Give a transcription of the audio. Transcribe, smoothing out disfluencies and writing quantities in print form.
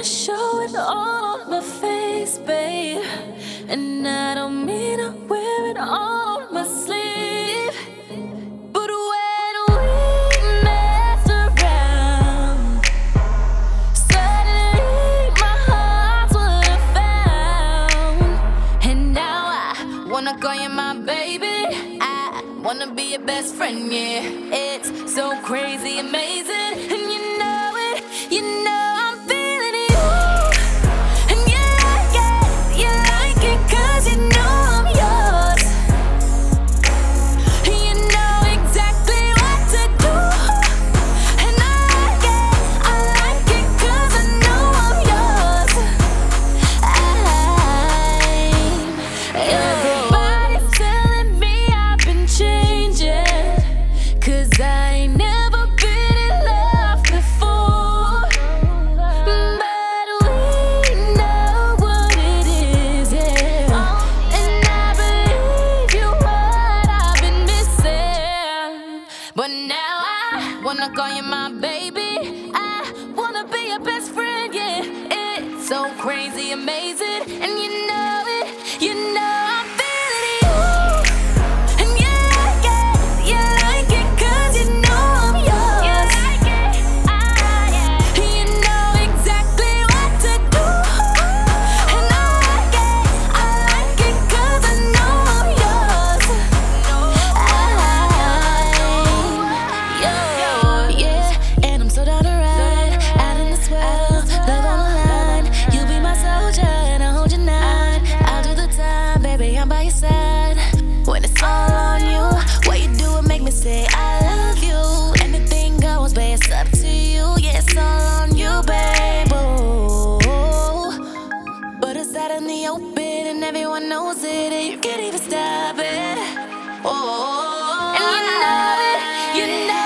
show it all on my face, babe. And I don't mean I wear it all on my sleeve. But when we messed around, suddenly my heart's what I found. And now I wanna call you my baby. I wanna be your best friend, yeah. It's so crazy, amazing, and you know it, you know. But now I wanna call you my baby. I wanna be your best friend, yeah. It's so crazy, amazing, and you know it, you know I'm feeling you. And you like it 'cause you know I'm yours. You like it, yeah. You know exactly what to do. And I like it 'cause I know I'm yours. By your side, when it's all on you, what you do it make me say I love you. Anything goes, babe, it's up to you. Yeah, it's all on you, babe. Oh, but it's out in the open and everyone knows it, and you can't even stop it. Oh, and you know it, you know.